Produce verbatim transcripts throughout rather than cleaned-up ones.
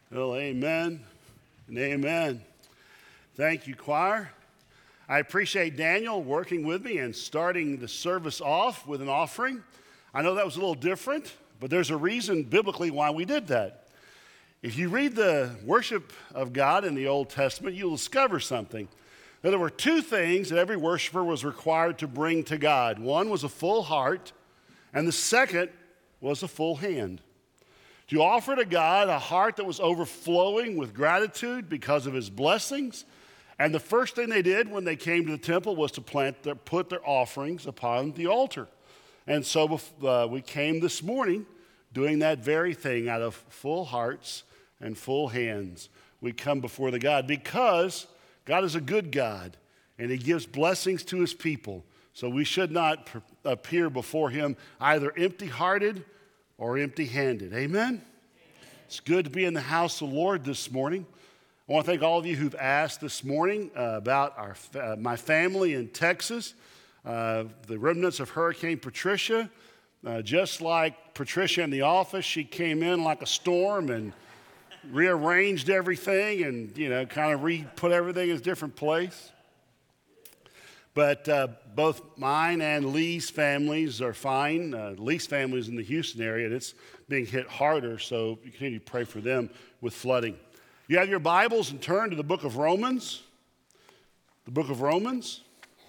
Well, amen and amen. Thank you, choir. I appreciate Daniel working with me and starting the service off with an offering. I know that was a little different, but there's a reason biblically why we did that. If you read the worship of God in the Old Testament, you'll discover something. That there were two things that every worshiper was required to bring to God. One was a full heart, and the second was a full hand. To offer to God a heart that was overflowing with gratitude because of his blessings. And the first thing they did when they came to the temple was to plant their, put their offerings upon the altar. And so uh, we came this morning doing that very thing out of full hearts and full hands. We come before the God because God is a good God and he gives blessings to his people. So we should not pr- appear before him either empty-hearted or empty-handed. Amen? It's good to be in the house of the Lord this morning. I want to thank all of you who've asked this morning uh, about our uh, my family in Texas, uh, the remnants of Hurricane Patricia. Uh, just like Patricia in the office, she came in like a storm and rearranged everything and, you know, kind of re-put everything in a different place. But uh, both mine and Lee's families are fine. Uh, Lee's family is in the Houston area, and it's being hit harder, so you continue to pray for them with flooding. You have your Bibles and turn to the book of Romans. The book of Romans,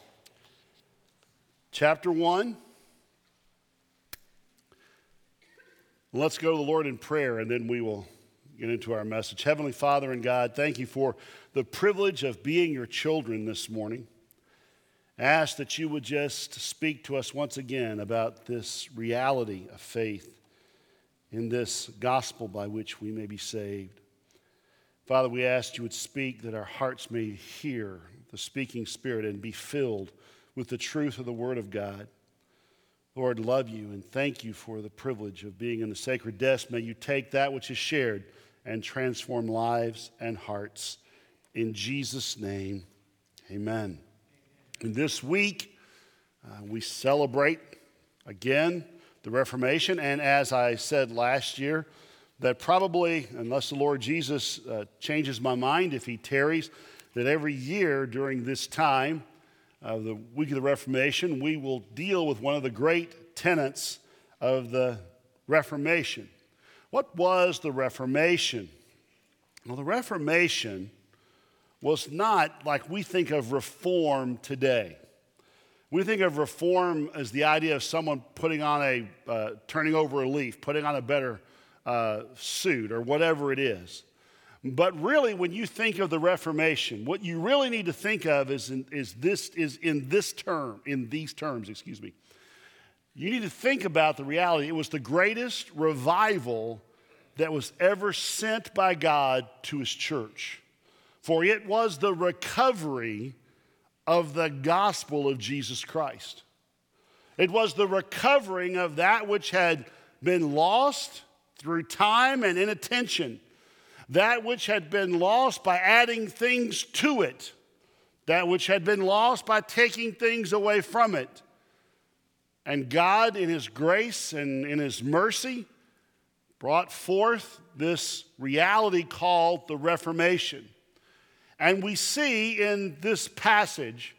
chapter one. Let's go to the Lord in prayer, and then we will get into our message. Heavenly Father and God, thank you for the privilege of being your children this morning. Ask that you would just speak to us once again about this reality of faith in this gospel by which we may be saved. Father, we ask you would speak that our hearts may hear the speaking Spirit and be filled with the truth of the Word of God. Lord, love you and thank you for the privilege of being in the sacred desk. May you take that which is shared and transform lives and hearts. In Jesus' name, amen. And this week, uh, we celebrate again the Reformation. And as I said last year, that probably, unless the Lord Jesus uh, changes my mind, if he tarries, that every year during this time, uh, the week of the Reformation, we will deal with one of the great tenets of the Reformation. What was the Reformation? Well, the Reformation was not like we think of reform today. We think of reform as the idea of someone putting on a, uh, turning over a leaf, putting on a better uh, suit or whatever it is. But really, when you think of the Reformation, what you really need to think of is in, is this is in this term, in these terms, excuse me. You need to think about the reality. It was the greatest revival that was ever sent by God to his church. For it was the recovery of the gospel of Jesus Christ. It was the recovering of that which had been lost through time and inattention. That which had been lost by adding things to it. That which had been lost by taking things away from it. And God, in his grace and in his mercy, brought forth this reality called the Reformation. And we see in this passage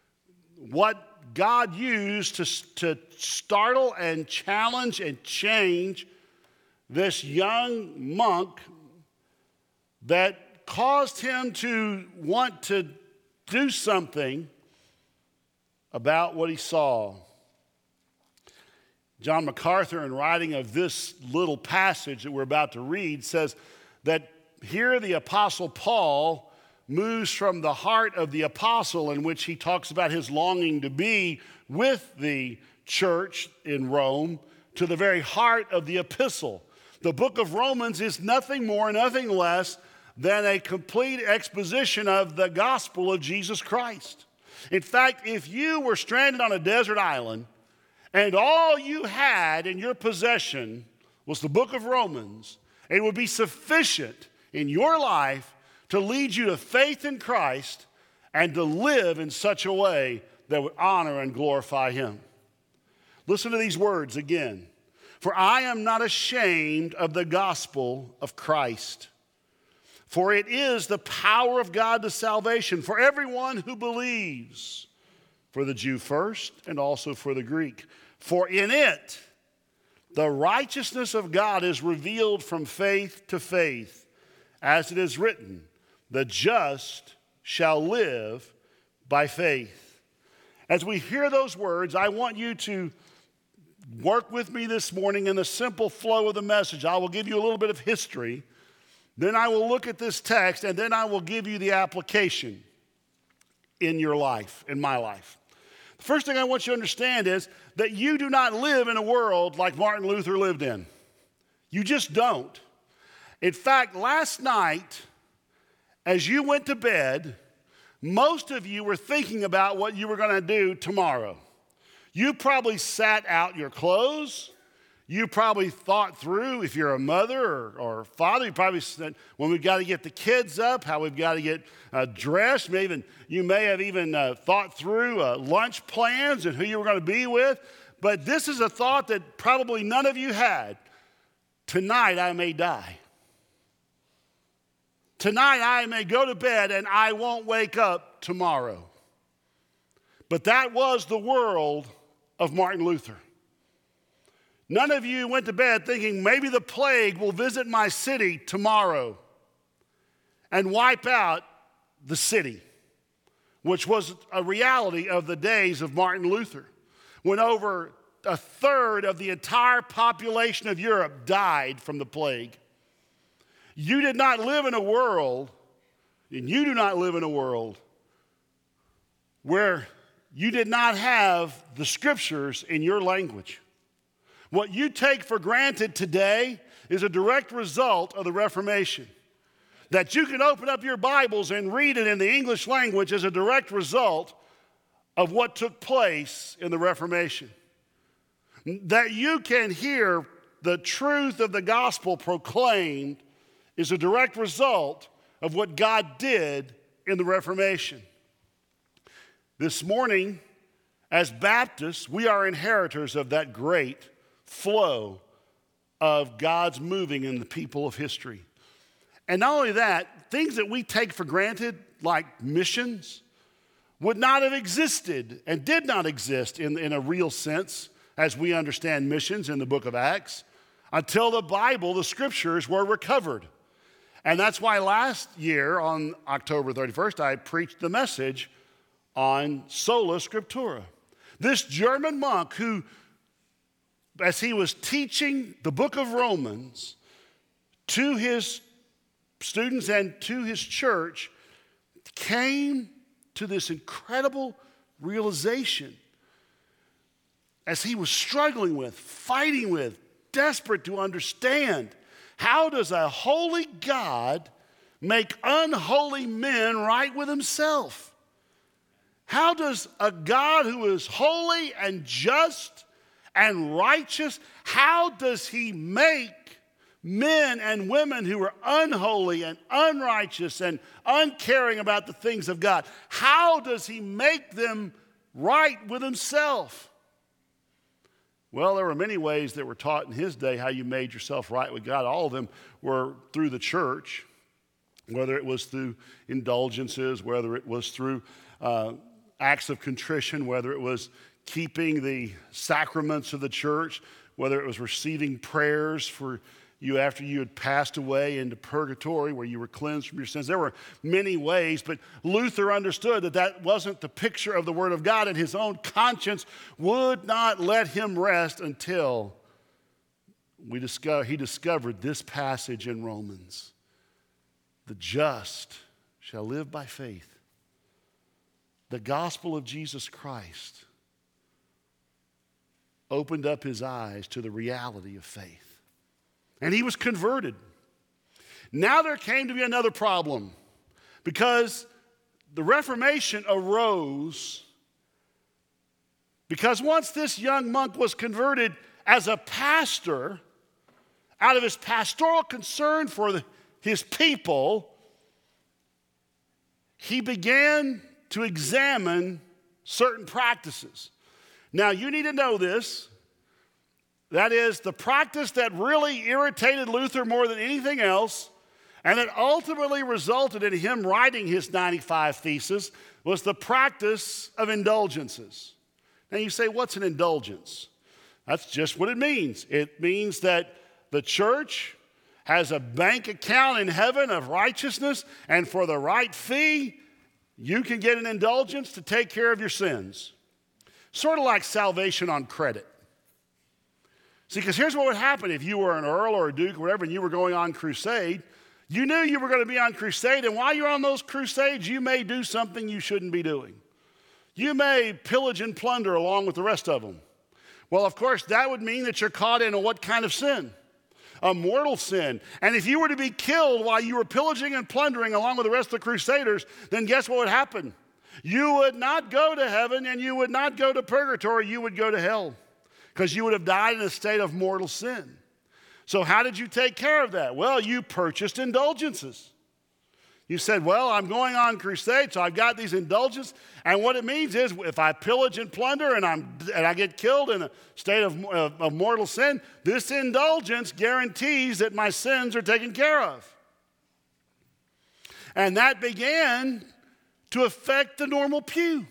what God used to, to startle and challenge and change this young monk that caused him to want to do something about what he saw. John MacArthur, in writing of this little passage that we're about to read, says that here the Apostle Paul moves from the heart of the apostle, in which he talks about his longing to be with the church in Rome, to the very heart of the epistle. The book of Romans is nothing more, nothing less than a complete exposition of the gospel of Jesus Christ. In fact, if you were stranded on a desert island and all you had in your possession was the book of Romans, it would be sufficient in your life to lead you to faith in Christ and to live in such a way that would honor and glorify him. Listen to these words again. For I am not ashamed of the gospel of Christ, For it is the power of God to salvation for everyone who believes, for the Jew first and also for the Greek. For in it the righteousness of God is revealed from faith to faith, as it is written, the just shall live by faith. As we hear those words, I want you to work with me this morning in the simple flow of the message. I will give you a little bit of history. Then I will look at this text, and then I will give you the application in your life, in my life. The first thing I want you to understand is that you do not live in a world like Martin Luther lived in. You just don't. In fact, last night, as you went to bed, most of you were thinking about what you were going to do tomorrow. You probably sat out your clothes. You probably thought through, if you're a mother or, or father, you probably said, when we've got to get the kids up, how we've got to get uh, dressed. Maybe even, you may have even uh, thought through uh, lunch plans and who you were going to be with. But this is a thought that probably none of you had. Tonight I may die. Tonight I may go to bed and I won't wake up tomorrow. But that was the world of Martin Luther. None of you went to bed thinking maybe the plague will visit my city tomorrow and wipe out the city, which was a reality of the days of Martin Luther, when over a third of the entire population of Europe died from the plague. You did not live in a world, and you do not live in a world where you did not have the scriptures in your language. What you take for granted today is a direct result of the Reformation. That you can open up your Bibles and read it in the English language is a direct result of what took place in the Reformation. That you can hear the truth of the gospel proclaimed is a direct result of what God did in the Reformation. This morning, as Baptists, we are inheritors of that great flow of God's moving in the people of history. And not only that, things that we take for granted, like missions, would not have existed and did not exist in, in a real sense as we understand missions in the book of Acts until the Bible, the scriptures, were recovered. And that's why last year on October thirty-first, I preached the message on Sola Scriptura. This German monk who, as he was teaching the book of Romans to his students and to his church, came to this incredible realization as he was struggling with, fighting with, desperate to understand, how does a holy God make unholy men right with himself? How does a God who is holy and just and righteous, how does he make men and women who are unholy and unrighteous and uncaring about the things of God, how does he make them right with himself? Well, there were many ways that were taught in his day how you made yourself right with God. All of them were through the church, whether it was through indulgences, whether it was through uh, acts of contrition, whether it was keeping the sacraments of the church, whether it was receiving prayers for you after you had passed away into purgatory where you were cleansed from your sins. There were many ways, but Luther understood that that wasn't the picture of the Word of God, and his own conscience would not let him rest until we discover, he discovered this passage in Romans. The just shall live by faith. The gospel of Jesus Christ opened up his eyes to the reality of faith. And he was converted. Now there came to be another problem, because the Reformation arose because once this young monk was converted as a pastor, out of his pastoral concern for the, his people, he began to examine certain practices. Now, you need to know this. That is, the practice that really irritated Luther more than anything else, And it ultimately resulted in him writing his ninety-five Theses was the practice of indulgences. Now you say, what's an indulgence? That's just what it means. It means that the church has a bank account in heaven of righteousness, and for the right fee, you can get an indulgence to take care of your sins. Sort of like salvation on credit. See, because here's what would happen if you were an earl or a duke or whatever, and you were going on crusade. You knew you were going to be on crusade, and while you're on those crusades, you may do something you shouldn't be doing. You may pillage and plunder along with the rest of them. Well, of course, that would mean that you're caught in a what kind of sin? A mortal sin. And if you were to be killed while you were pillaging and plundering along with the rest of the crusaders, then guess what would happen? You would not go to heaven and you would not go to purgatory, you would go to hell because you would have died in a state of mortal sin. So how did you take care of that? Well, you purchased indulgences. You said, well, I'm going on crusade, so I've got these indulgences. And what it means is if I pillage and plunder and, I'm, and I get killed in a state of, of, of mortal sin, this indulgence guarantees that my sins are taken care of. And that began to affect the normal pew.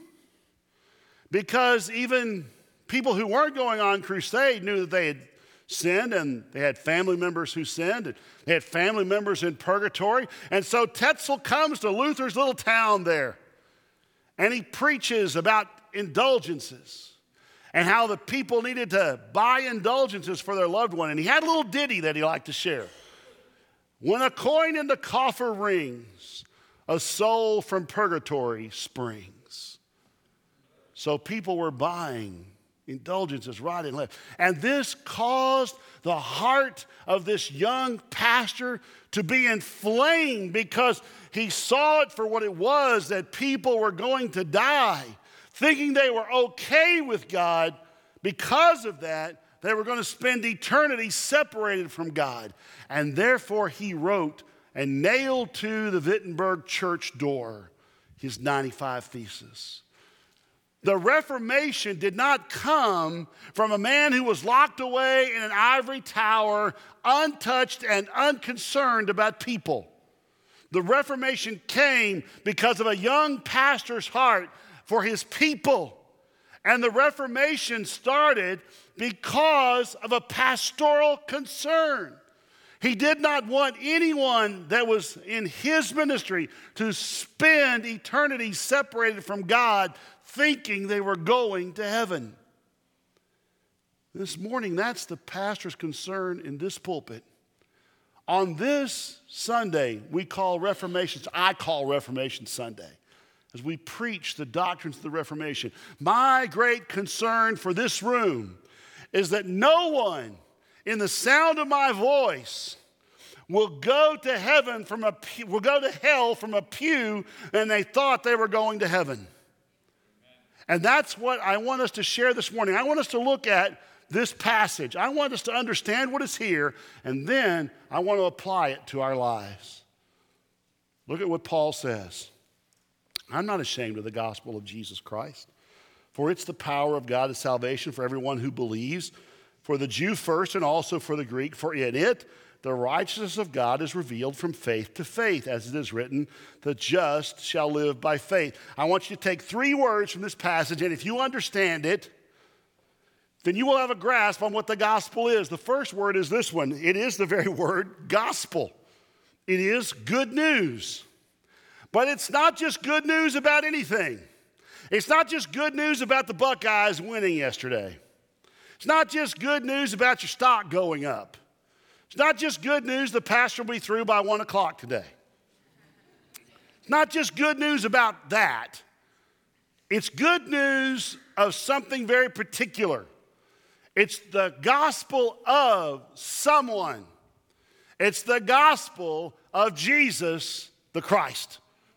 Because even people who weren't going on crusade knew that they had sinned, and they had family members who sinned, and they had family members in purgatory. And so Tetzel comes to Luther's little town there, and he preaches about indulgences and how the people needed to buy indulgences for their loved one. And he had a little ditty that he liked to share. When a coin in the coffer rings, a soul from purgatory springs. So people were buying indulgences right and left. And this caused the heart of this young pastor to be inflamed because he saw it for what it was, that people were going to die, thinking they were okay with God. Because of that, they were going to spend eternity separated from God. And therefore he wrote and nailed to the Wittenberg church door his ninety-five Theses. The Reformation did not come from a man who was locked away in an ivory tower, untouched and unconcerned about people. The Reformation came because of a young pastor's heart for his people. And the Reformation started because of a pastoral concern. He did not want anyone that was in his ministry to spend eternity separated from God, thinking they were going to heaven. This morning, that's the pastor's concern in this pulpit. On this Sunday, we call Reformation, I call Reformation Sunday, as we preach the doctrines of the Reformation. My great concern for this room is that no one in the sound of my voice will go to heaven from a pew, will go to hell from a pew and they thought they were going to heaven. And that's what I want us to share this morning. I want us to look at this passage. I want us to understand what is here, and then I want to apply it to our lives. Look at what Paul says. I'm not ashamed of the gospel of Jesus Christ, for it's the power of God to salvation for everyone who believes, for the Jew first and also for the Greek. For in it the righteousness of God is revealed from faith to faith, as it is written, the just shall live by faith. I want you to take three words from this passage, and if you understand it, then you will have a grasp on what the gospel is. The first word is this one. It is the very word gospel. It is good news. But it's not just good news about anything. It's not just good news about the Buckeyes winning yesterday. It's not just good news about your stock going up. It's not just good news the pastor will be through by one o'clock today. It's not just good news about that. It's good news of something very particular. It's the gospel of someone. It's the gospel of Jesus the Christ.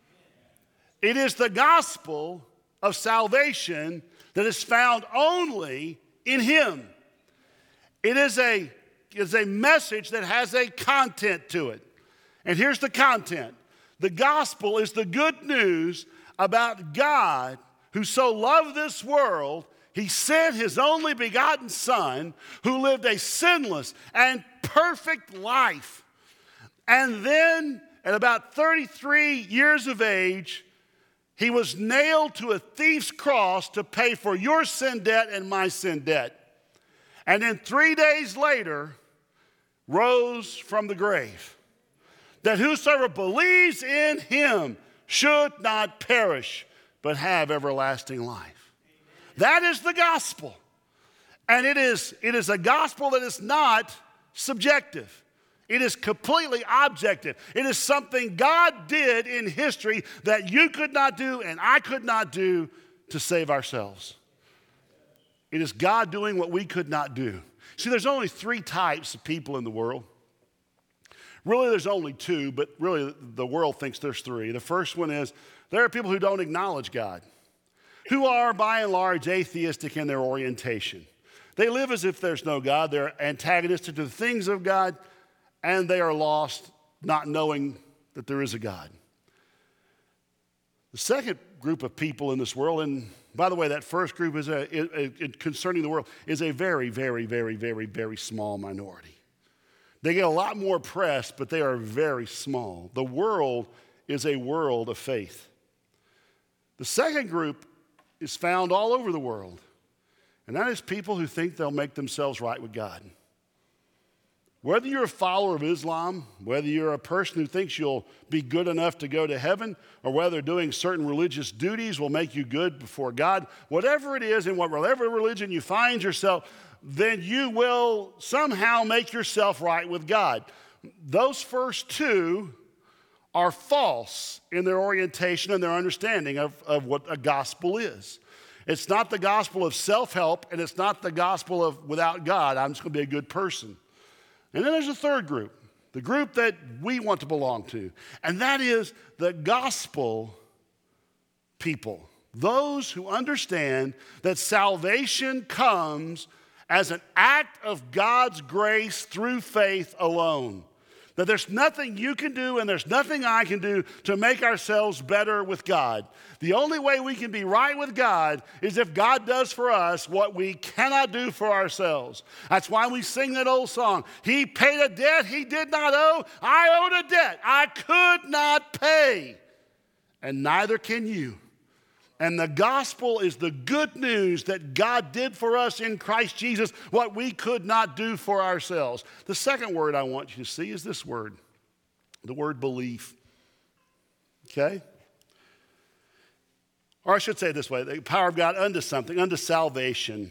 It is the gospel of salvation that is found only in Him. It is a is a message that has a content to it. And here's the content. The gospel is the good news about God who so loved this world, He sent His only begotten Son who lived a sinless and perfect life. And then at about thirty-three years of age, he was nailed to a thief's cross to pay for your sin debt and my sin debt. And then three days later, rose from the grave. That whosoever believes in him should not perish, but have everlasting life. That is the gospel. And it is, it is a gospel that is not subjective. It is completely objective. It is something God did in history that you could not do and I could not do to save ourselves. It is God doing what we could not do. See, there's only three types of people in the world. Really, there's only two, but really the world thinks there's three. The first one is there are people who don't acknowledge God, who are by and large atheistic in their orientation. They live as if there's no God. They're antagonistic to the things of God, and they are lost not knowing that there is a God. The second group of people in this world, and by the way, that first group is a, it, it, concerning the world, is a very, very, very, very, very small minority. They get a lot more press, but they are very small. The world is a world of faith. The second group is found all over the world, and that is people who think they'll make themselves right with God. Whether you're a follower of Islam, whether you're a person who thinks you'll be good enough to go to heaven, or whether doing certain religious duties will make you good before God, whatever it is, in whatever religion you find yourself, then you will somehow make yourself right with God. Those first two are false in their orientation and their understanding of, of what a gospel is. It's not the gospel of self-help, and it's not the gospel of without God, I'm just going to be a good person. And then there's a third group, the group that we want to belong to, and that is the gospel people. Those who understand that salvation comes as an act of God's grace through faith alone. That there's nothing you can do and there's nothing I can do to make ourselves better with God. The only way we can be right with God is if God does for us what we cannot do for ourselves. That's why we sing that old song. He paid a debt he did not owe. I owed a debt I could not pay. And neither can you. And the gospel is the good news that God did for us in Christ Jesus what we could not do for ourselves. The second word I want you to see is this word, the word belief. Okay? Or I should say it this way, the power of God unto something, unto salvation.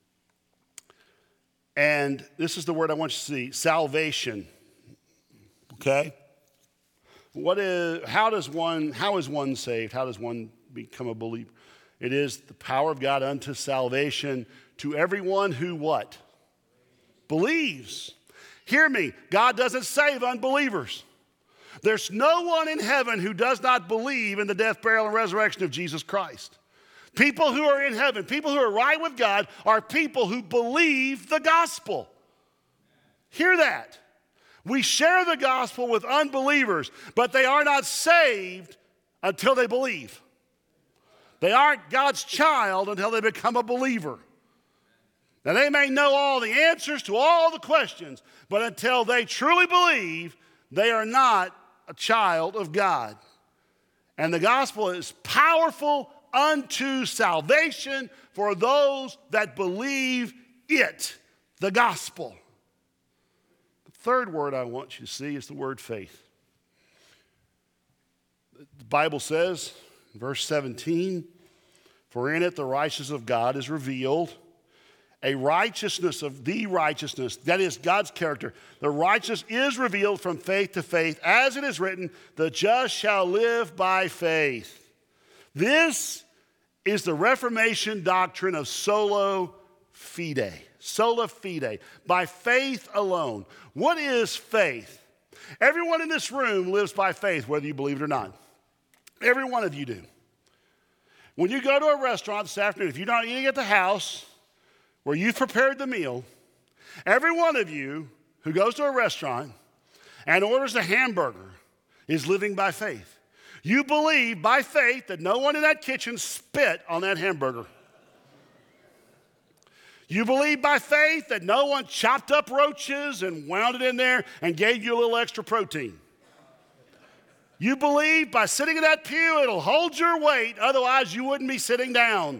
And this is the word I want you to see, salvation. Okay? What is, how does one, how is one saved? How does one become a believer? It is the power of God unto salvation to everyone who what? Believes. Hear me, God doesn't save unbelievers. There's no one in heaven who does not believe in the death, burial, and resurrection of Jesus Christ. People who are in heaven, people who are right with God, are people who believe the gospel. Hear that. We share the gospel with unbelievers, but they are not saved until they believe. They aren't God's child until they become a believer. Now, they may know all the answers to all the questions, but until they truly believe, they are not a child of God. And the gospel is powerful unto salvation for those that believe it, the gospel. The third word I want you to see is the word faith. The Bible says, verse seventeen, for in it the righteousness of God is revealed, a righteousness of the righteousness, that is God's character. The righteousness is revealed from faith to faith, as it is written, the just shall live by faith. This is the Reformation doctrine of sola fide, sola fide, by faith alone. What is faith? Everyone in this room lives by faith, whether you believe it or not. Every one of you do. When you go to a restaurant this afternoon, if you're not eating at the house where you've prepared the meal, every one of you who goes to a restaurant and orders a hamburger is living by faith. You believe by faith that no one in that kitchen spit on that hamburger. You believe by faith that no one chopped up roaches and wound it in there and gave you a little extra protein. You believe by sitting in that pew, it'll hold your weight. Otherwise, you wouldn't be sitting down.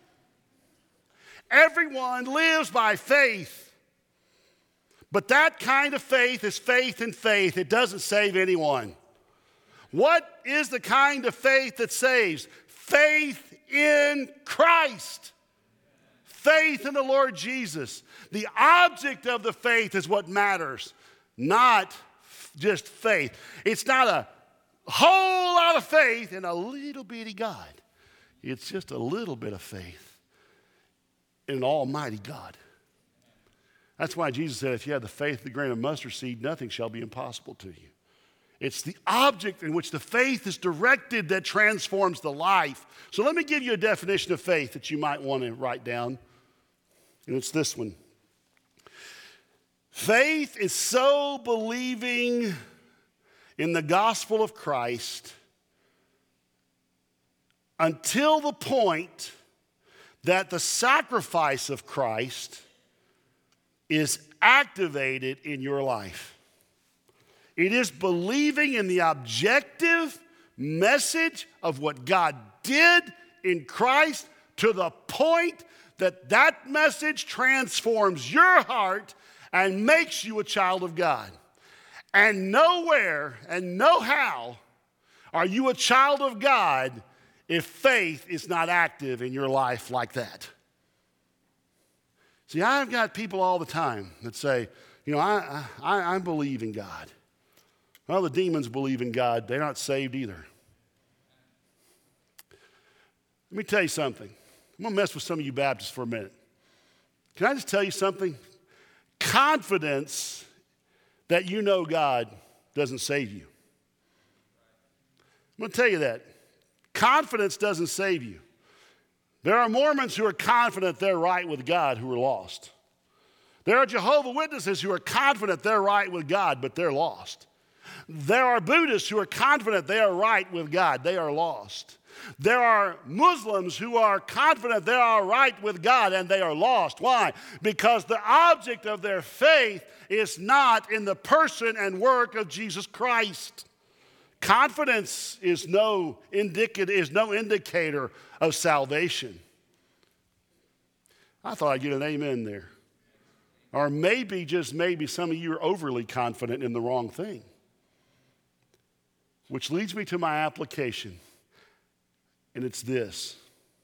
Everyone lives by faith. But that kind of faith is faith in faith. It doesn't save anyone. What is the kind of faith that saves? Faith in Christ. Faith in the Lord Jesus. The object of the faith is what matters, not just faith. It's not a whole lot of faith in a little bitty God. It's just a little bit of faith in an almighty God. That's why Jesus said, if you have the faith of the grain of mustard seed, nothing shall be impossible to you. It's the object in which the faith is directed that transforms the life. So let me give you a definition of faith that you might want to write down. And it's this one. Faith is so believing in the gospel of Christ until the point that the sacrifice of Christ is activated in your life. It is believing in the objective message of what God did in Christ to the point that that message transforms your heart and makes you a child of God. And nowhere and no how are you a child of God if faith is not active in your life like that. See, I've got people all the time that say, you know, I, I, I believe in God. Well, the demons believe in God. They're not saved either. Let me tell you something. I'm going to mess with some of you Baptists for a minute. Can I just tell you something? Confidence that you know God doesn't save you. I'm going to tell you that. Confidence doesn't save you. There are Mormons who are confident they're right with God who are lost. There are Jehovah's Witnesses who are confident they're right with God, but they're lost. There are Buddhists who are confident they are right with God. They are lost. There are Muslims who are confident they are right with God and they are lost. Why? Because the object of their faith is not in the person and work of Jesus Christ. Confidence is no indicator, is no indicator of salvation. I thought I'd get an amen there. Or maybe, just maybe, some of you are overly confident in the wrong thing. Which leads me to my application. And it's this.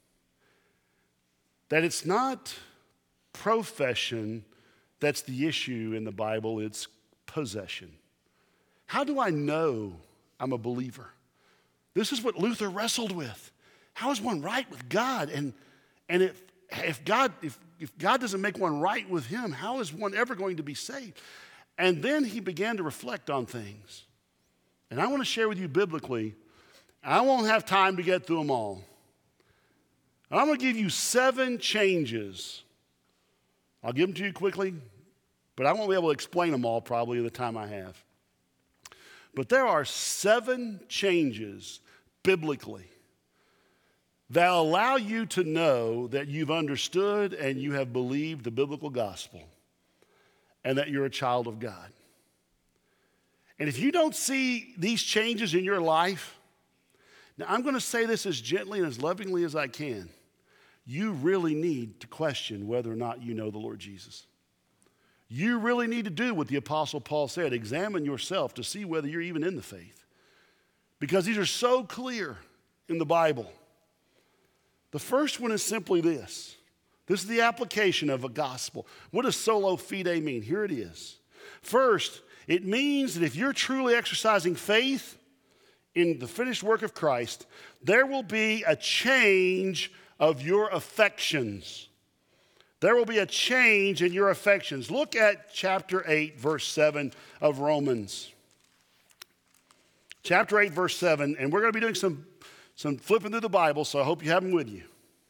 That it's not profession that's the issue in the Bible, it's possession. How do I know I'm a believer? This is what Luther wrestled with. How is one right with God? And, and if, if, God, if, if God doesn't make one right with him, how is one ever going to be saved? And then he began to reflect on things. And I want to share with you biblically. I won't have time to get through them all. And I'm going to give you seven changes. I'll give them to you quickly, but I won't be able to explain them all probably in the time I have. But there are seven changes biblically that allow you to know that you've understood and you have believed the biblical gospel and that you're a child of God. And if you don't see these changes in your life, now I'm going to say this as gently and as lovingly as I can. You really need to question whether or not you know the Lord Jesus. You really need to do what the Apostle Paul said. Examine yourself to see whether you're even in the faith. Because these are so clear in the Bible. The first one is simply this. This is the application of a gospel. What does sola fide mean? Here it is. First, it means that if you're truly exercising faith in the finished work of Christ, there will be a change of your affections. There will be a change in your affections. Look at chapter eight, verse seven of Romans. Chapter eight, verse seven, and we're going to be doing some, some flipping through the Bible, so I hope you have them with you.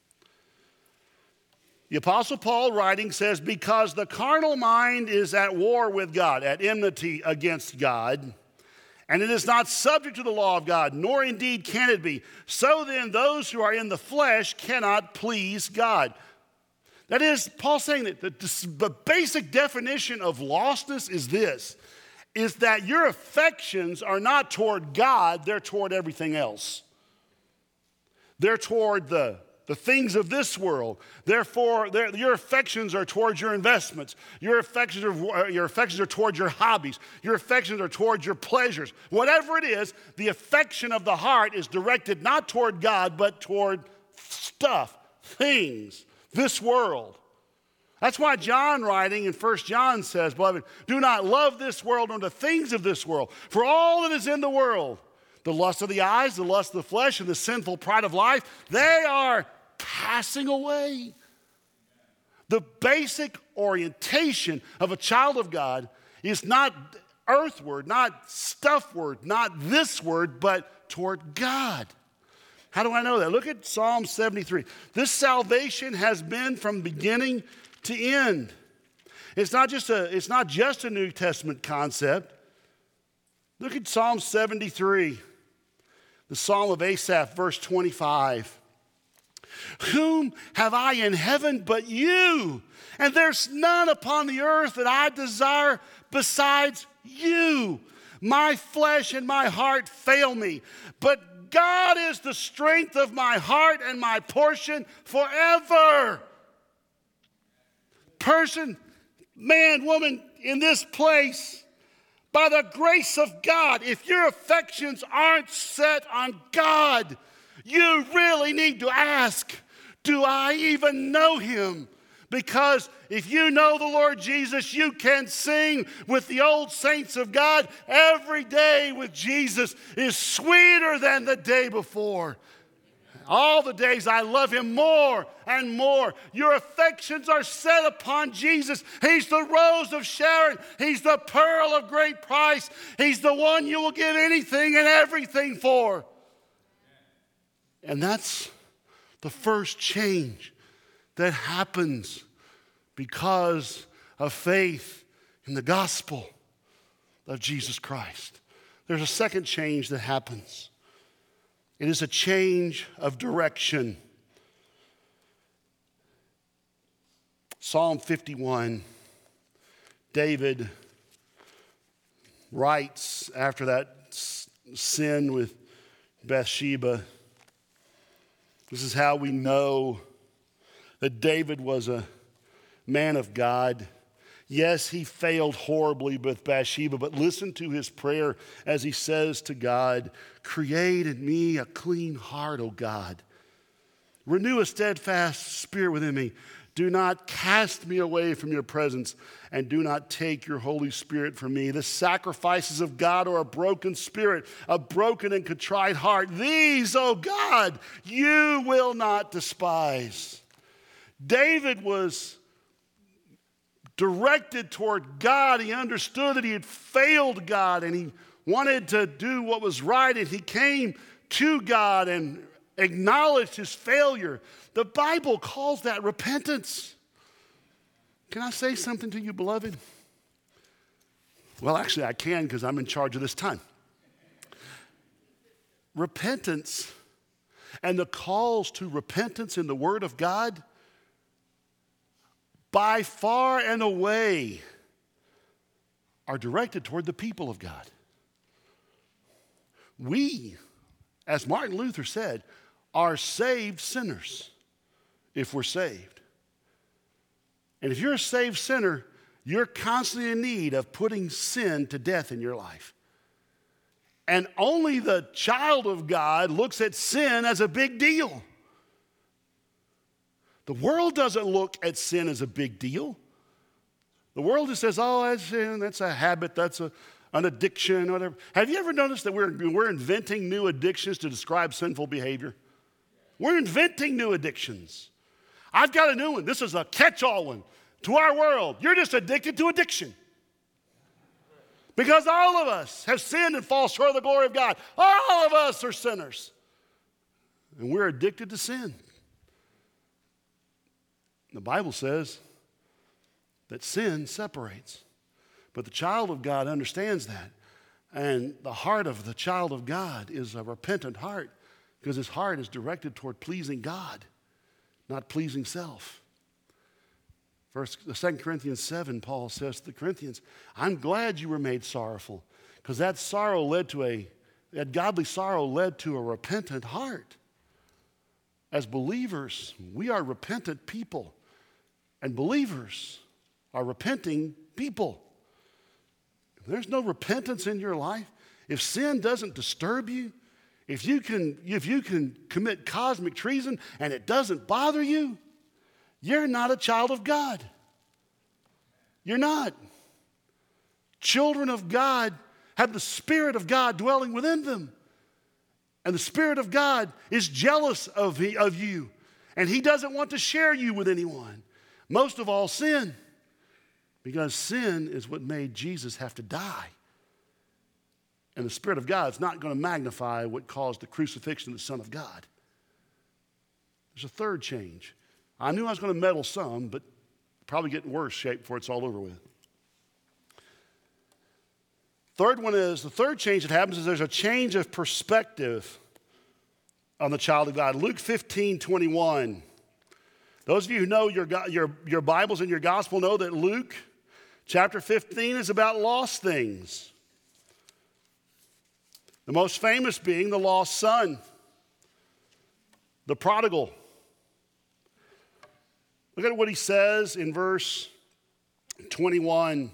The Apostle Paul writing says, because the carnal mind is at war with God, at enmity against God, and it is not subject to the law of God, nor indeed can it be. So then those who are in the flesh cannot please God. That is, Paul's saying that the, the basic definition of lostness is this. is that your affections are not toward God, they're toward everything else. They're toward the, the things of this world. Therefore, your affections are towards your investments. Your affections are, your affections are towards your hobbies. Your affections are towards your pleasures. Whatever it is, the affection of the heart is directed not toward God, but toward stuff, things, this world. That's why John, writing in First John, says, beloved, do not love this world nor the things of this world. For all that is in the world, the lust of the eyes, the lust of the flesh, and the sinful pride of life, they are passing away. The basic orientation of a child of God is not earthward, not stuffward, not this word, but toward God. How do I know that? Look at Psalm seventy-three. This salvation has been from beginning to end. It's not just a, it's not just a New Testament concept. Look at Psalm seventy-three, the Psalm of Asaph, verse twenty-five. Whom have I in heaven but you? And there's none upon the earth that I desire besides you. My flesh and my heart fail me, but God is the strength of my heart and my portion forever. Person, man, woman in this place, by the grace of God, if your affections aren't set on God, you really need to ask, do I even know him? Because if you know the Lord Jesus, you can sing with the old saints of God, every day with Jesus is sweeter than the day before. All the days I love him more and more. Your affections are set upon Jesus. He's the rose of Sharon. He's the pearl of great price. He's the one you will give anything and everything for. And that's the first change that happens because of faith in the gospel of Jesus Christ. There's a second change that happens. It is a change of direction. Psalm fifty-one, David writes after that sin with Bathsheba. This is how we know that David was a man of God. Yes, he failed horribly with Bathsheba, but listen to his prayer as he says to God, create in me a clean heart, O God. Renew a steadfast spirit within me. Do not cast me away from your presence, and do not take your Holy Spirit from me. The sacrifices of God are a broken spirit, a broken and contrite heart. These, O God, you will not despise. David was directed toward God. He understood that he had failed God, and he wanted to do what was right, and he came to God and acknowledged his failure. The Bible calls that repentance. Can I say something to you, beloved? Well, actually, I can because I'm in charge of this time. Repentance and the calls to repentance in the Word of God, by far and away, are directed toward the people of God. We, as Martin Luther said, are saved sinners if we're saved. And if you're a saved sinner, you're constantly in need of putting sin to death in your life. And only the child of God looks at sin as a big deal. The world doesn't look at sin as a big deal. The world just says, oh, that's sin, that's a habit, that's a, an addiction, whatever. Have you ever noticed that we're, we're inventing new addictions to describe sinful behavior? We're inventing new addictions. I've got a new one. This is a catch-all one to our world. You're just addicted to addiction. Because all of us have sinned and fall short of the glory of God. All of us are sinners. And we're addicted to sin. The Bible says that sin separates. But the child of God understands that. And the heart of the child of God is a repentant heart, because his heart is directed toward pleasing God, not pleasing self. First, Second Corinthians seven, Paul says to the Corinthians, I'm glad you were made sorrowful, because that sorrow led to a, that godly sorrow led to a repentant heart. As believers, we are repentant people, and believers are repenting people. If there's no repentance in your life, if sin doesn't disturb you, if you can, if you can commit cosmic treason and it doesn't bother you, you're not a child of God. You're not. Children of God have the Spirit of God dwelling within them. And the Spirit of God is jealous of, he, of you. And He doesn't want to share you with anyone. Most of all, sin. Because sin is what made Jesus have to die. And the Spirit of God is not going to magnify what caused the crucifixion of the Son of God. There's a third change. I knew I was going to meddle some, but probably get in worse shape before it's all over with. Third one is, the third change that happens is there's a change of perspective on the child of God. Luke fifteen twenty-one. Those of you who know your, your, your Bibles and your gospel know that Luke chapter fifteen is about lost things. The most famous being the lost son, the prodigal. Look at what he says in verse twenty-one.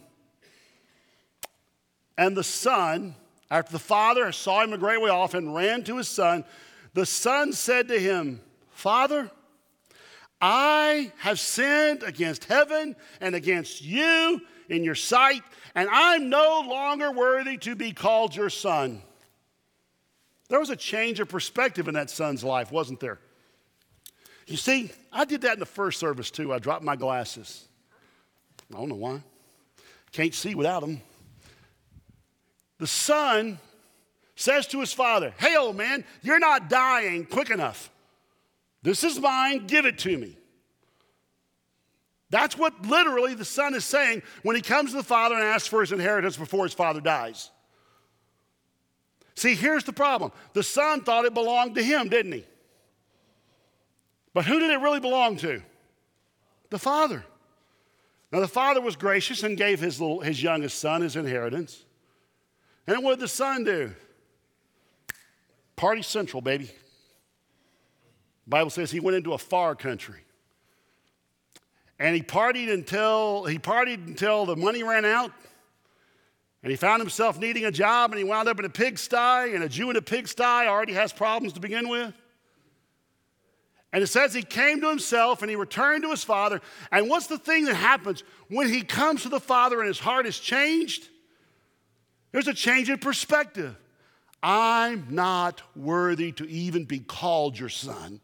And the son, after the father saw him a great way off and ran to his son, the son said to him, Father, I have sinned against heaven and against you in your sight, and I'm no longer worthy to be called your son. There was a change of perspective in that son's life, wasn't there? You see, I did that in the first service too. I dropped my glasses. I don't know why. Can't see without them. The son says to his father, hey, old man, you're not dying quick enough. This is mine, give it to me. That's what literally the son is saying when he comes to the father and asks for his inheritance before his father dies. See, here's the problem. The son thought it belonged to him, didn't he? But who did it really belong to? The father. Now, the father was gracious and gave his, little, his youngest son his inheritance. And what did the son do? Party central, baby. The Bible says he went into a far country. And he partied until he partied until the money ran out. And he found himself needing a job, and he wound up in a pigsty, and a Jew in a pigsty already has problems to begin with. And it says he came to himself, and he returned to his father. And what's the thing that happens when he comes to the father and his heart is changed? There's a change in perspective. I'm not worthy to even be called your son.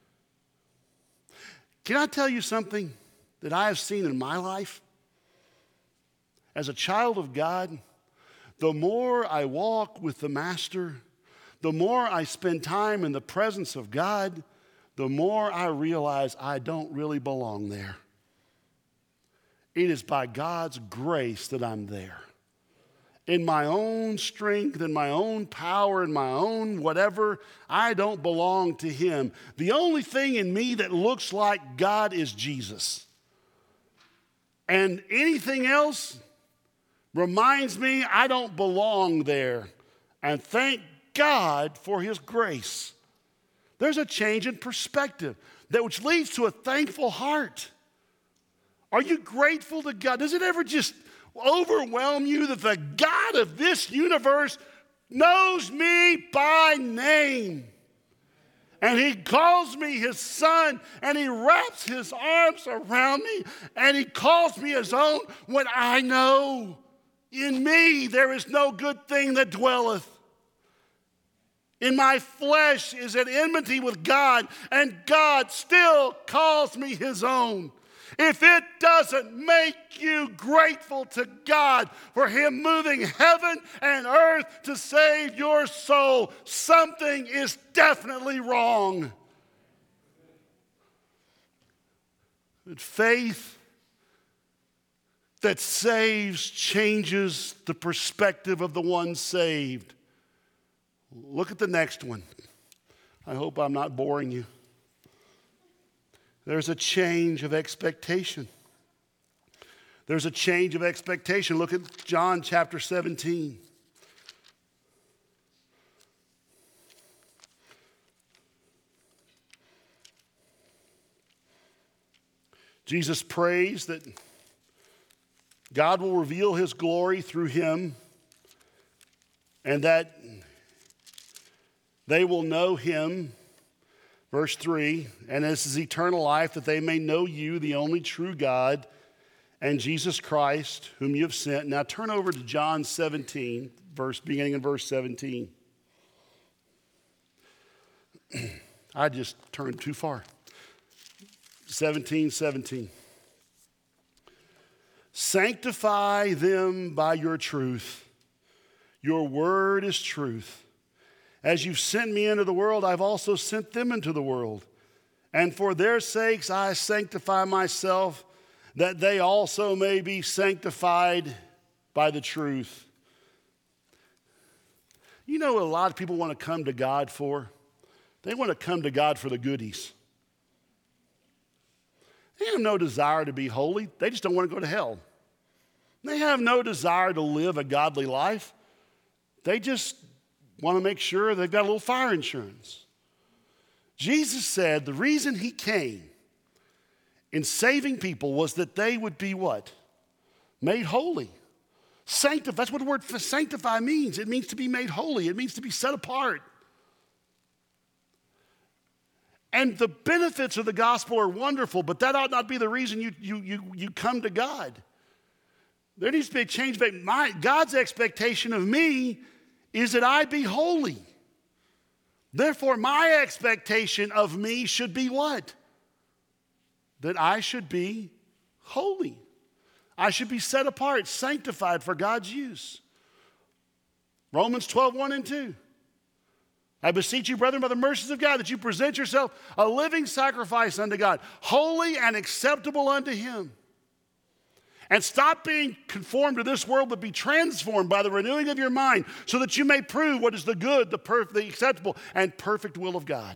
Can I tell you something that I have seen in my life? As a child of God, the more I walk with the Master, the more I spend time in the presence of God, the more I realize I don't really belong there. It is by God's grace that I'm there. In my own strength, in my own power, in my own whatever, I don't belong to Him. The only thing in me that looks like God is Jesus. And anything else reminds me I don't belong there. And thank God for His grace. There's a change in perspective that which leads to a thankful heart. Are you grateful to God? Does it ever just overwhelm you that the God of this universe knows me by name? And He calls me His son, and He wraps His arms around me, and He calls me His own when I know in me there is no good thing that dwelleth. In my flesh is at enmity with God, and God still calls me His own. If it doesn't make you grateful to God for Him moving heaven and earth to save your soul, something is definitely wrong. But faith that saves changes the perspective of the one saved. Look at the next one. I hope I'm not boring you. There's a change of expectation. There's a change of expectation. Look at John chapter seventeen. Jesus prays that God will reveal his glory through him and that they will know him. Verse three, and this is eternal life, that they may know you, the only true God, and Jesus Christ, whom you have sent. Now turn over to John seventeen, verse, beginning in verse seventeen. I just turned too far. seventeen, seventeen. Sanctify them by your truth. Your word is truth. As you've sent me into the world, I've also sent them into the world. And for their sakes I sanctify myself, that they also may be sanctified by the truth. You know what a lot of people want to come to God for? They want to come to God for the goodies. They have no desire to be holy. They just don't want to go to hell. They have no desire to live a godly life. They just want to make sure they've got a little fire insurance. Jesus said the reason he came in saving people was that they would be what? Made holy. Sanctify. That's what the word sanctify means. It means to be made holy. It means to be set apart. And the benefits of the gospel are wonderful, but that ought not be the reason you, you, you, you come to God. There needs to be a change. My, God's expectation of me is that I be holy. Therefore, my expectation of me should be what? That I should be holy. I should be set apart, sanctified for God's use. Romans twelve, one and two. I beseech you, brethren, by the mercies of God, that you present yourself a living sacrifice unto God, holy and acceptable unto him. And stop being conformed to this world, but be transformed by the renewing of your mind, so that you may prove what is the good, the perfect, the acceptable, and perfect will of God.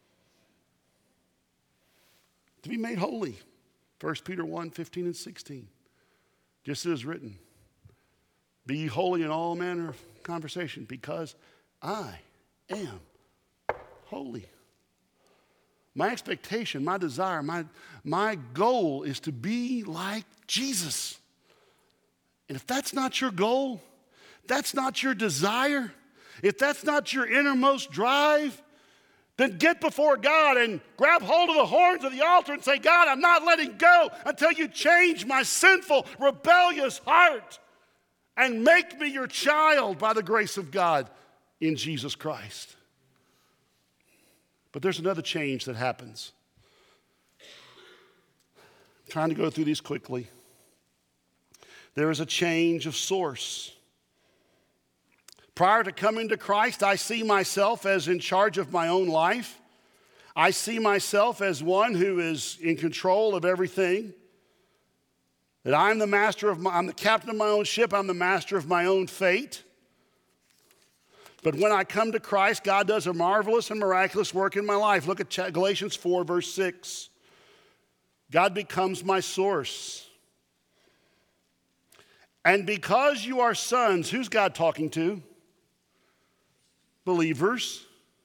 To be made holy. First Peter one, fifteen and sixteen. Just as it is written, be ye holy in all manner of conversation, because I am holy. My expectation, my desire, my, my goal is to be like Jesus. And if that's not your goal, that's not your desire, if that's not your innermost drive, then get before God and grab hold of the horns of the altar and say, God, I'm not letting go until you change my sinful, rebellious heart and make me your child by the grace of God in Jesus Christ. But there's another change that happens. I'm trying to go through these quickly. There is a change of source. Prior to coming to Christ, I see myself as in charge of my own life. I see myself as one who is in control of everything. That I'm the master of my, I'm the captain of my own ship. I'm the master of my own fate. But when I come to Christ, God does a marvelous and miraculous work in my life. Look at Galatians four, verse six. God becomes my source. And because you are sons, who's God talking to? Believers.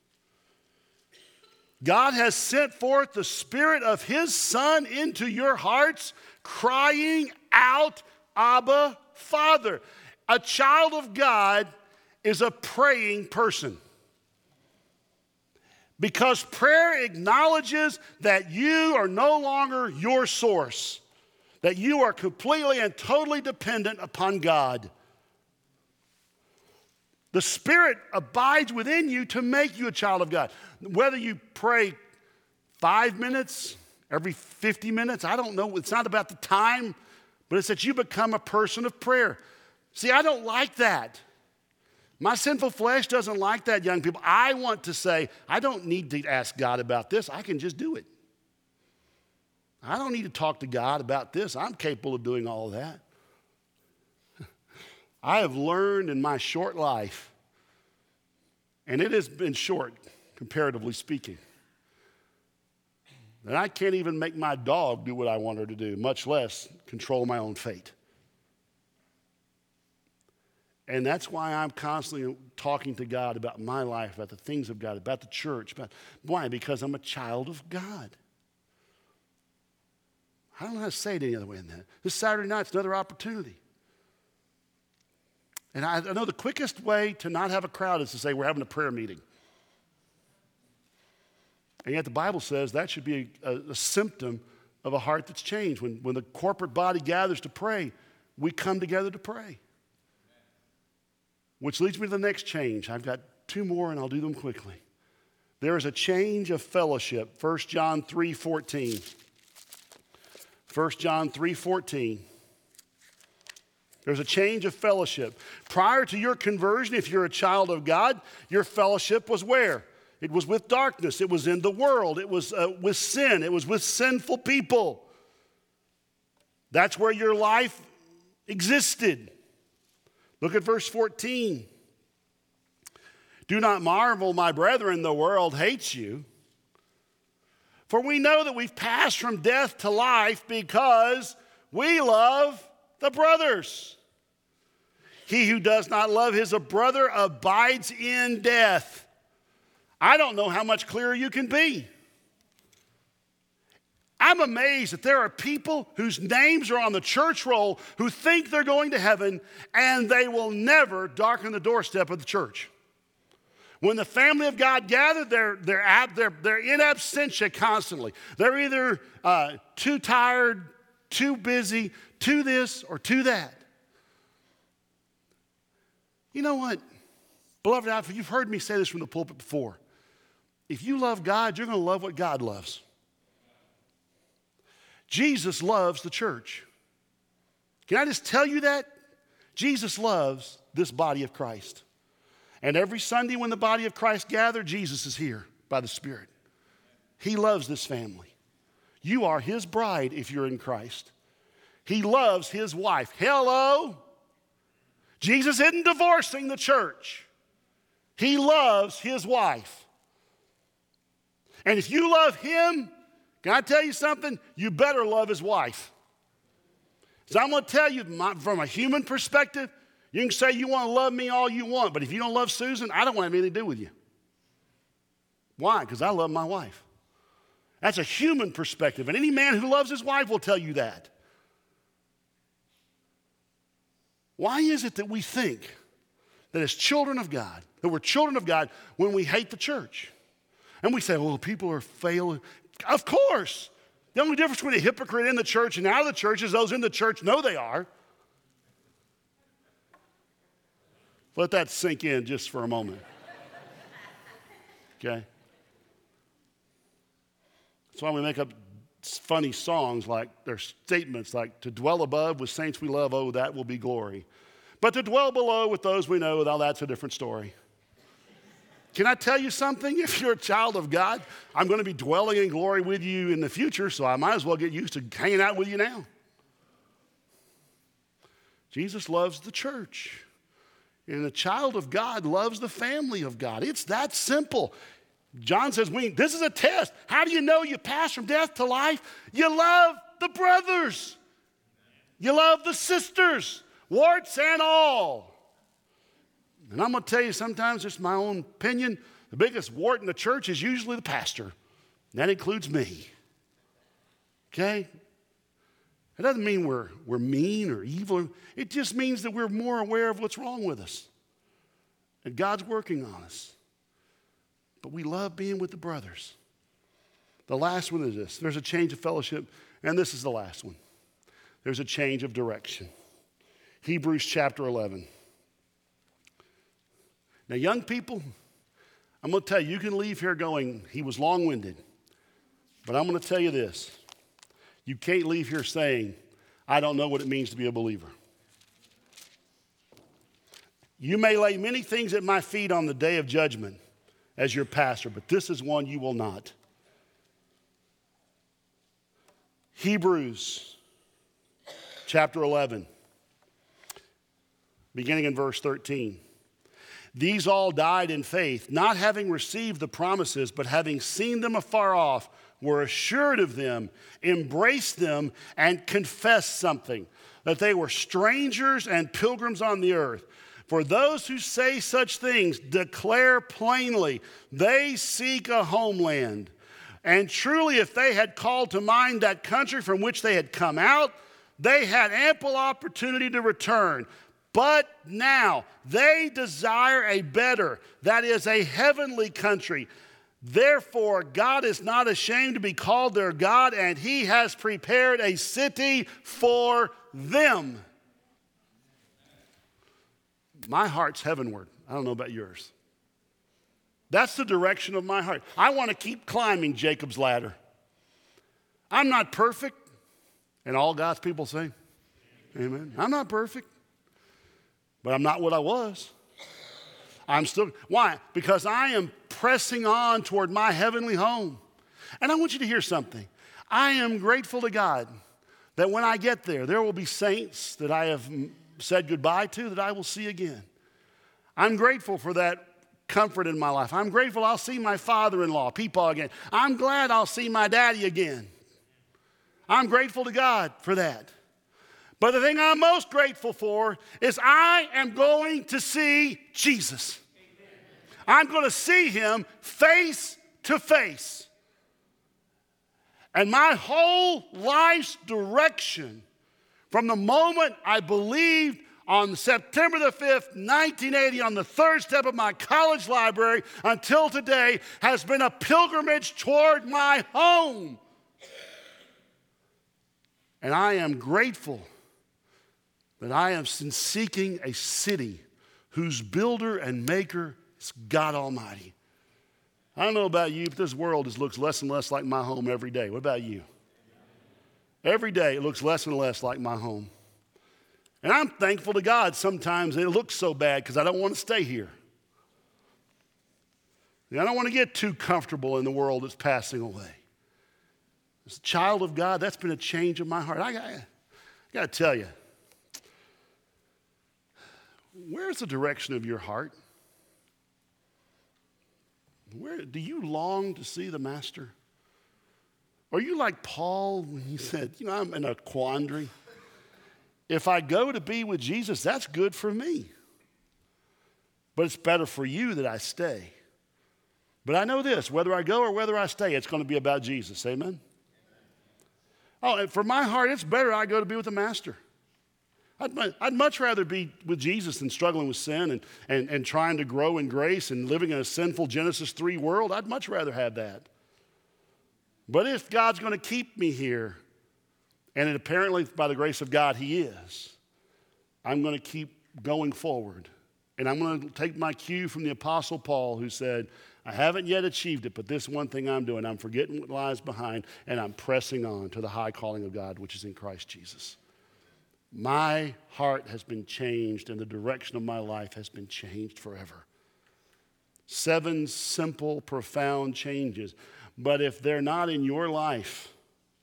God has sent forth the Spirit of His Son into your hearts, crying out, Abba, Father. A child of God is a praying person. Because prayer acknowledges that you are no longer your source, that you are completely and totally dependent upon God. The Spirit abides within you to make you a child of God. Whether you pray five minutes, every fifty minutes, I don't know. It's not about the time, but it's that you become a person of prayer. See, I don't like that. My sinful flesh doesn't like that, young people. I want to say, I don't need to ask God about this. I can just do it. I don't need to talk to God about this. I'm capable of doing all of that. I have learned in my short life, and it has been short, comparatively speaking, And I can't even make my dog do what I want her to do, much less control my own fate. And that's why I'm constantly talking to God about my life, about the things of God, about the church. About, why? Because I'm a child of God. I don't know how to say it any other way than that. This Saturday night's another opportunity. And I, I know the quickest way to not have a crowd is to say we're having a prayer meeting. And yet the Bible says that should be a, a symptom of a heart that's changed. When, when the corporate body gathers to pray, we come together to pray. Which leads me to the next change. I've got two more and I'll do them quickly. There is a change of fellowship. First John three fourteen. First John three fourteen. There's a change of fellowship. Prior to your conversion, if you're a child of God, your fellowship was where? It was with darkness. It was in the world. It was uh, with sin. It was with sinful people. That's where your life existed. Look at verse fourteen. Do not marvel, my brethren, the world hates you. For we know that we've passed from death to life because we love the brothers. He who does not love his brother abides in death. I don't know how much clearer you can be. I'm amazed that there are people whose names are on the church roll who think they're going to heaven and they will never darken the doorstep of the church. When the family of God gather, they're, they're, ab, they're, they're in absentia constantly. They're either uh, too tired, too busy, too this or too that. You know what? Beloved, you've heard me say this from the pulpit before. If you love God, you're going to love what God loves. Jesus loves the church. Can I just tell you that? Jesus loves this body of Christ. And every Sunday when the body of Christ gather, Jesus is here by the Spirit. He loves this family. You are his bride if you're in Christ. He loves his wife. Hello? Jesus isn't divorcing the church. He loves his wife. And if you love him, can I tell you something? You better love his wife. So I'm going to tell you my, from a human perspective, you can say you want to love me all you want, but if you don't love Susan, I don't want to have anything to do with you. Why? Because I love my wife. That's a human perspective, and any man who loves his wife will tell you that. Why is it that we think that as children of God, that we're children of God when we hate the church? And we say, well, people are failing. Of course. The only difference between a hypocrite in the church and out of the church is those in the church know they are. Let that sink in just for a moment. Okay? That's why we make up funny songs like, their statements like, to dwell above with saints we love, oh, that will be glory. But to dwell below with those we know, well, that's a different story. Can I tell you something? If you're a child of God, I'm going to be dwelling in glory with you in the future, so I might as well get used to hanging out with you now. Jesus loves the church. And the child of God loves the family of God. It's that simple. John says, we, this is a test. How do you know you pass from death to life? You love the brothers. You love the sisters, warts and all. And I'm going to tell you, sometimes it's my own opinion, the biggest wart in the church is usually the pastor. And that includes me. Okay? It doesn't mean we're, we're mean or evil. It just means that we're more aware of what's wrong with us. And God's working on us. But we love being with the brothers. The last one is this. There's a change of fellowship, and this is the last one. There's a change of direction. Hebrews chapter eleven. Now, young people, I'm going to tell you, you can leave here going, he was long-winded. But I'm going to tell you this. You can't leave here saying, I don't know what it means to be a believer. You may lay many things at my feet on the day of judgment as your pastor, but this is one you will not. Hebrews chapter eleven, beginning in verse thirteen. These all died in faith, not having received the promises, but having seen them afar off, were assured of them, embraced them, and confessed something, that they were strangers and pilgrims on the earth. For those who say such things declare plainly they seek a homeland. And truly, if they had called to mind that country from which they had come out, they had ample opportunity to return. But now they desire a better, that is, a heavenly country. Therefore, God is not ashamed to be called their God, and he has prepared a city for them. My heart's heavenward. I don't know about yours. That's the direction of my heart. I want to keep climbing Jacob's ladder. I'm not perfect. And all God's people say, amen. I'm not perfect. But I'm not what I was. I'm still, why? Because I am pressing on toward my heavenly home. And I want you to hear something. I am grateful to God that when I get there, there will be saints that I have said goodbye to that I will see again. I'm grateful for that comfort in my life. I'm grateful I'll see my father-in-law, Peepaw, again. I'm glad I'll see my daddy again. I'm grateful to God for that. But the thing I'm most grateful for is I am going to see Jesus. I'm going to see him face to face. And my whole life's direction from the moment I believed on September the fifth, nineteen eighty, on the third step of my college library until today has been a pilgrimage toward my home. And I am grateful that I am seeking a city whose builder and maker is God Almighty. I don't know about you, but this world just looks less and less like my home every day. What about you? Every day it looks less and less like my home. And I'm thankful to God sometimes it looks so bad because I don't want to stay here. And I don't want to get too comfortable in the world that's passing away. As a child of God, that's been a change of my heart. I got, I got to tell you, where's the direction of your heart? Where do you long to see the Master? Are you like Paul when he said, you know, I'm in a quandary. If I go to be with Jesus, that's good for me. But it's better for you that I stay. But I know this, whether I go or whether I stay, it's going to be about Jesus. Amen? Oh, and for my heart, it's better I go to be with the Master. I'd, I'd much rather be with Jesus than struggling with sin and, and, and trying to grow in grace and living in a sinful Genesis three world. I'd much rather have that. But if God's going to keep me here, and it apparently by the grace of God he is, I'm going to keep going forward. And I'm going to take my cue from the Apostle Paul, who said, I haven't yet achieved it, but this one thing I'm doing, I'm forgetting what lies behind, and I'm pressing on to the high calling of God, which is in Christ Jesus. My heart has been changed, and the direction of my life has been changed forever. Seven simple, profound changes. But if they're not in your life,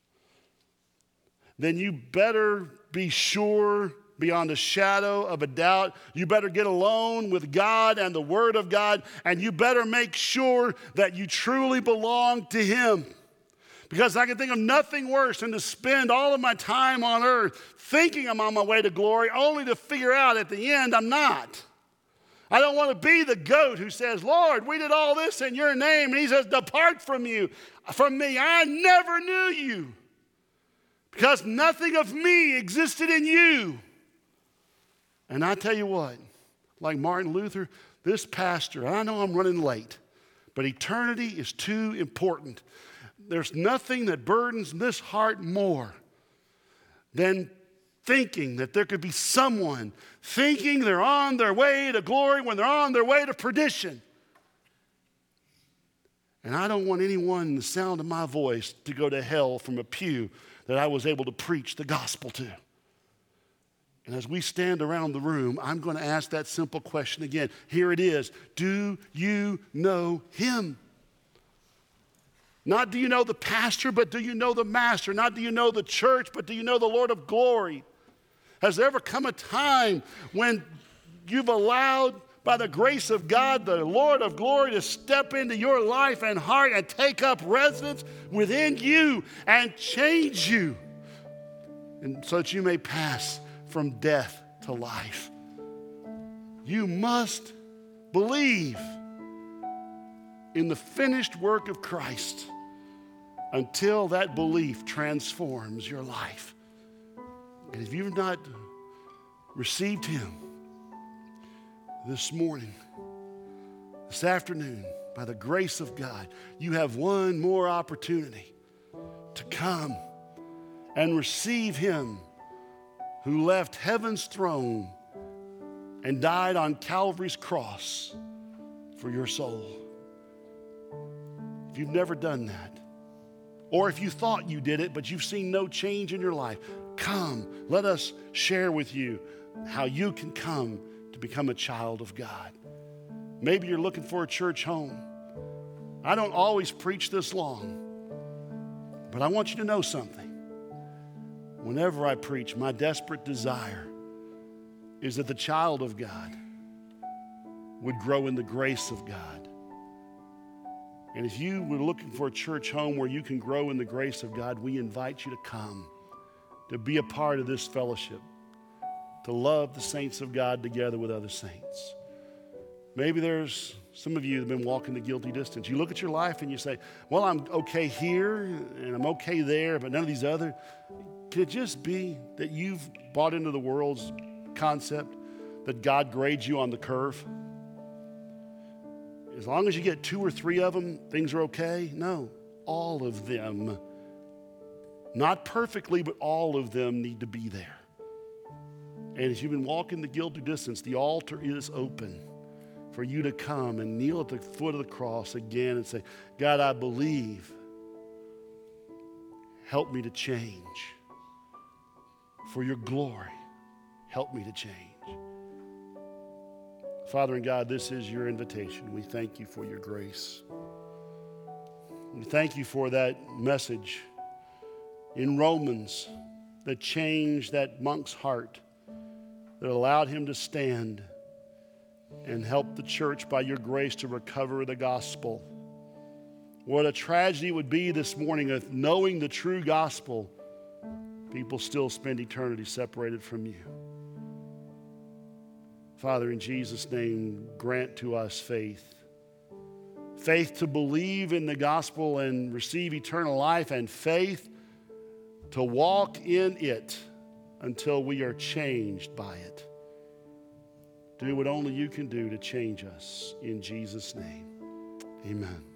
then you better be sure beyond a shadow of a doubt. You better get alone with God and the Word of God, and you better make sure that you truly belong to him. Because I can think of nothing worse than to spend all of my time on earth thinking I'm on my way to glory, only to figure out at the end I'm not. I don't want to be the goat who says, Lord, we did all this in your name. And he says, depart from you, from me. I never knew you. Because nothing of me existed in you. And I tell you what, like Martin Luther, this pastor, I know I'm running late, but eternity is too important. There's nothing that burdens this heart more than thinking that there could be someone thinking they're on their way to glory when they're on their way to perdition. And I don't want anyone in the sound of my voice to go to hell from a pew that I was able to preach the gospel to. And as we stand around the room, I'm going to ask that simple question again. Here it is. Do you know him? Not do you know the pastor, but do you know the Master? Not do you know the church, but do you know the Lord of glory? Has there ever come a time when you've allowed by the grace of God, the Lord of glory, to step into your life and heart and take up residence within you and change you, and so that you may pass from death to life. You must believe in the finished work of Christ until that belief transforms your life. And if you've not received him this morning, this afternoon, by the grace of God, you have one more opportunity to come and receive him who left heaven's throne and died on Calvary's cross for your soul. If you've never done that, or if you thought you did it but you've seen no change in your life, come, let us share with you how you can come to become a child of God. Maybe you're looking for a church home. I don't always preach this long, but I want you to know something. Whenever I preach, my desperate desire is that the child of God would grow in the grace of God. And if you were looking for a church home where you can grow in the grace of God, we invite you to come, to be a part of this fellowship, to love the saints of God together with other saints. Maybe there's some of you that have been walking the guilty distance. You look at your life and you say, well, I'm okay here and I'm okay there, but none of these other. Could it just be that you've bought into the world's concept that God grades you on the curve? As long as you get two or three of them, things are okay? No, all of them. Not perfectly, but all of them need to be there. And as you've been walking the guilty distance, the altar is open for you to come and kneel at the foot of the cross again and say, God, I believe. Help me to change. For your glory, help me to change. Father and God, this is your invitation. We thank you for your grace. We thank you for that message in Romans that changed that monk's heart, that allowed him to stand and help the church by your grace to recover the gospel. What a tragedy it would be this morning if, knowing the true gospel, people still spend eternity separated from you. Father, in Jesus' name, grant to us faith. Faith to believe in the gospel and receive eternal life, and faith to walk in it until we are changed by it. Do what only you can do to change us. In Jesus' name, amen.